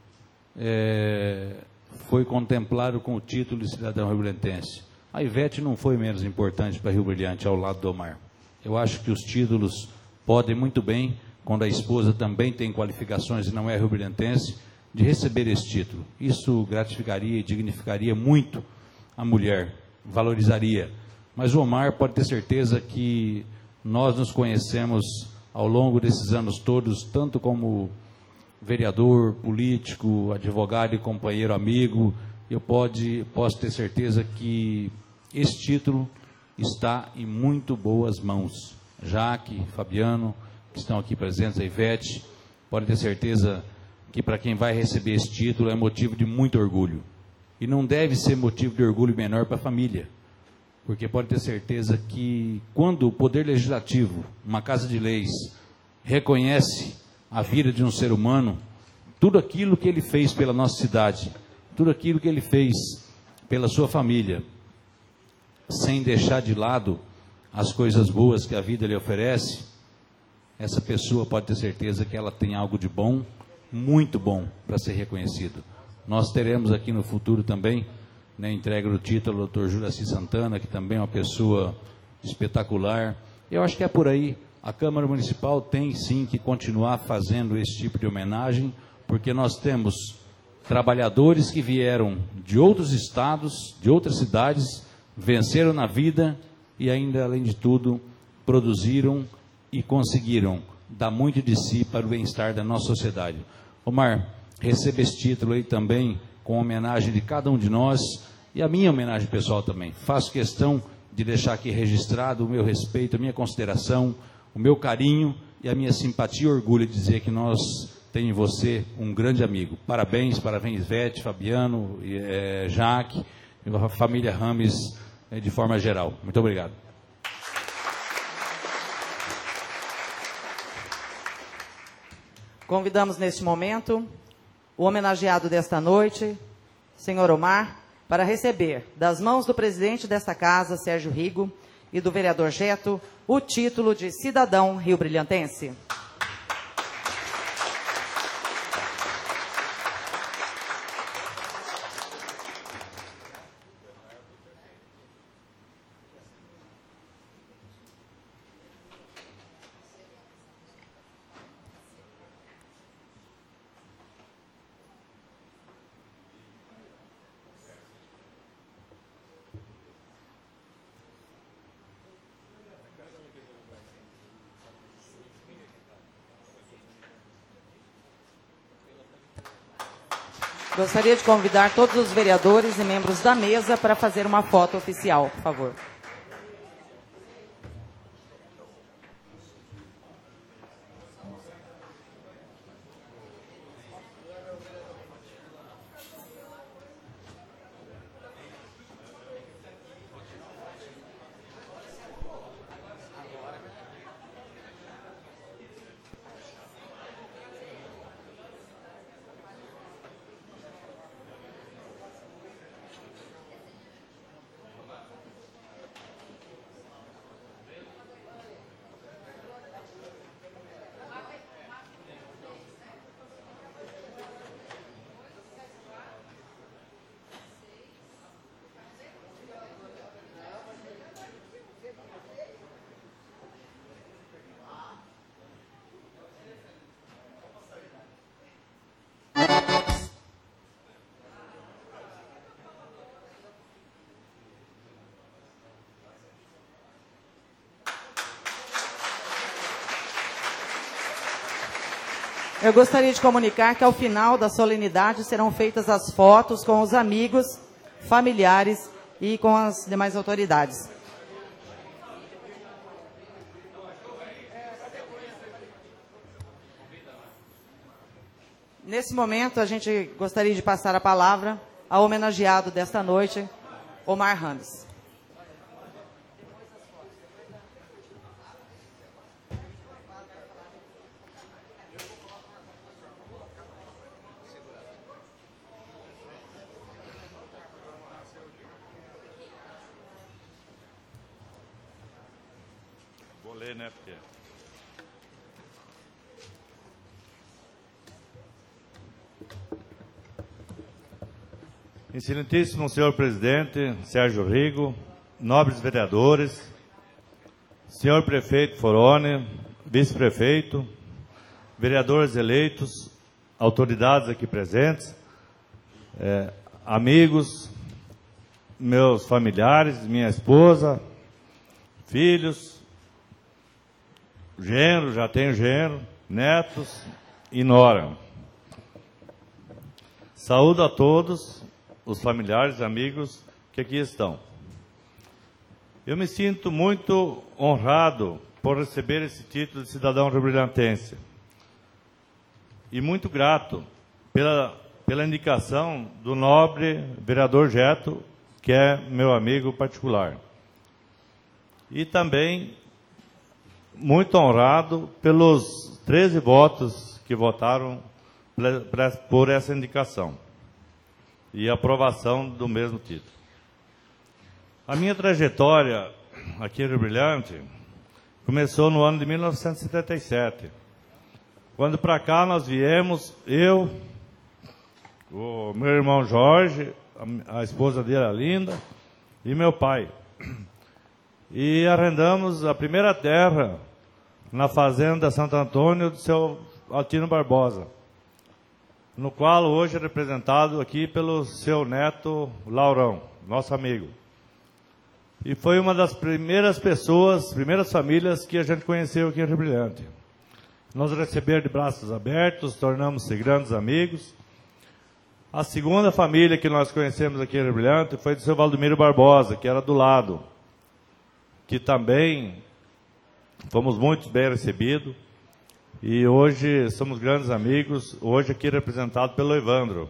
foi contemplado com o título de cidadão rio-brilhantense. A Ivete não foi menos importante para Rio Brilhante ao lado do Omar. Eu acho que os títulos podem muito bem, quando a esposa também tem qualificações e não é rio-brilhantense, de receber esse título. Isso gratificaria e dignificaria muito a mulher, valorizaria. Mas o Omar pode ter certeza que nós nos conhecemos ao longo desses anos todos, tanto como vereador, político, advogado e companheiro amigo. Eu posso ter certeza que esse título está em muito boas mãos. Jaque, Fabiano, que estão aqui presentes, a Ivete, pode ter certeza que para quem vai receber esse título é motivo de muito orgulho. E não deve ser motivo de orgulho menor para a família, porque pode ter certeza que quando o Poder Legislativo, uma Casa de Leis, reconhece a vida de um ser humano, tudo aquilo que ele fez pela nossa cidade, tudo aquilo que ele fez pela sua família, sem deixar de lado as coisas boas que a vida lhe oferece, essa pessoa pode ter certeza que ela tem algo de bom, muito bom, para ser reconhecido. Nós teremos aqui no futuro também, na entrega do título, o Dr. Juraci Santana, que também é uma pessoa espetacular. Eu acho que é por aí. A Câmara Municipal tem sim que continuar fazendo esse tipo de homenagem, porque nós temos trabalhadores que vieram de outros estados, de outras cidades, venceram na vida e ainda, além de tudo, produziram e conseguiram dar muito de si para o bem-estar da nossa sociedade. Omar, receba esse título aí também, com homenagem de cada um de nós, e a minha homenagem pessoal também. Faço questão de deixar aqui registrado o meu respeito, a minha consideração, o meu carinho e a minha simpatia e orgulho de dizer que nós temos em você um grande amigo. Parabéns, Ivete, Fabiano, Jaque, e a família Rames de forma geral. Muito obrigado. Convidamos neste momento o homenageado desta noite, senhor Omar, para receber das mãos do presidente desta casa, Sérgio Rigo, e do vereador Geto, o título de cidadão rio-brilhantense. Gostaria de convidar todos os vereadores e membros da mesa para fazer uma foto oficial, por favor. Eu gostaria de comunicar que ao final da solenidade serão feitas as fotos com os amigos familiares e com as demais autoridades. Nesse momento, a gente gostaria de passar a palavra ao homenageado desta noite, Omar Rames. Vou ler, né, porque... Excelentíssimo senhor presidente Sérgio Rigo, nobres vereadores, senhor prefeito Foroni, vice-prefeito, vereadores eleitos, autoridades aqui presentes, amigos, meus familiares, minha esposa, filhos, genro, já tenho genro, netos e nora. Saúdo a todos os familiares, amigos que aqui estão. Eu me sinto muito honrado por receber esse título de cidadão rio-brilhantense e muito grato pela indicação do nobre vereador Geto, que é meu amigo particular. E também muito honrado pelos 13 votos que votaram por essa indicação e aprovação do mesmo título. A minha trajetória aqui em Rio Brilhante começou no ano de 1977, quando para cá nós viemos, eu, o meu irmão Jorge, a esposa dele, a Linda, e meu pai. E arrendamos a primeira terra na fazenda Santo Antônio do seu Altino Barbosa, no qual hoje é representado aqui pelo seu neto Laurão, nosso amigo. E foi uma das primeiras pessoas, primeiras famílias que a gente conheceu aqui em Rio Brilhante. Nos receberam de braços abertos, tornamos-se grandes amigos. A segunda família que nós conhecemos aqui em Rio Brilhante foi do seu Valdomiro Barbosa, que era do lado, que também fomos muito bem recebidos. E hoje somos grandes amigos, hoje aqui representado pelo Evandro.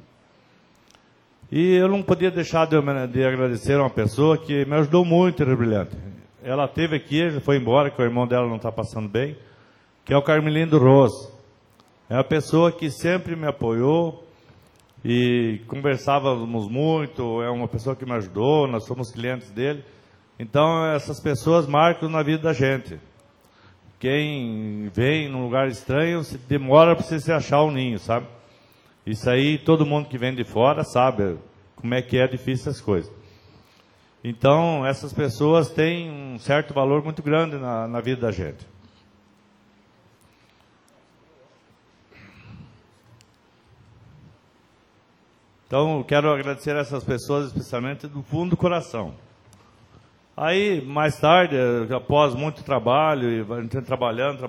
E eu não podia deixar de agradecer a uma pessoa que me ajudou muito em Rio Brilhante. Ela esteve aqui, já foi embora, que o irmão dela não está passando bem, que é o Carmelindo Rosso. É uma pessoa que sempre me apoiou e conversávamos muito, é uma pessoa que me ajudou, nós somos clientes dele. Então, essas pessoas marcam na vida da gente. Quem vem num lugar estranho, demora para você se achar um ninho, sabe? Isso aí, todo mundo que vem de fora sabe como é que é difícil as coisas. Então, essas pessoas têm um certo valor muito grande na vida da gente. Então, eu quero agradecer a essas pessoas, especialmente do fundo do coração. Aí, mais tarde, após muito trabalho, e trabalhando,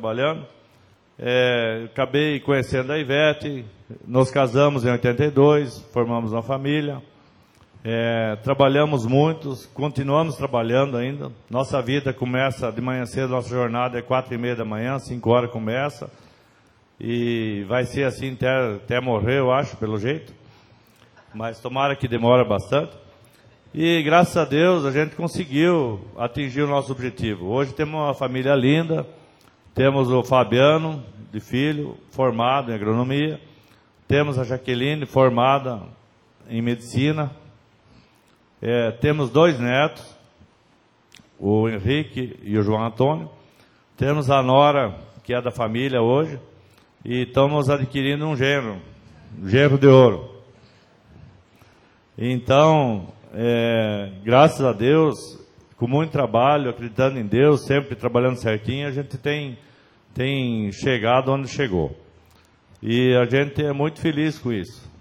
acabei conhecendo a Ivete, nos casamos em 82, formamos uma família, trabalhamos muito, continuamos trabalhando ainda. Nossa vida começa de manhã cedo, nossa jornada é 4h30 da manhã, 5 horas começa, e vai ser assim até morrer, eu acho, pelo jeito, mas tomara que demora bastante. E, graças a Deus, a gente conseguiu atingir o nosso objetivo. Hoje temos uma família linda, temos o Fabiano, de filho, formado em agronomia, temos a Jaqueline, formada em medicina, temos 2 netos, o Henrique e o João Antônio, temos a Nora, que é da família hoje, e estamos adquirindo um genro de ouro. Então, graças a Deus, com muito trabalho, acreditando em Deus, sempre trabalhando certinho, a gente tem chegado onde chegou. E a gente é muito feliz com isso.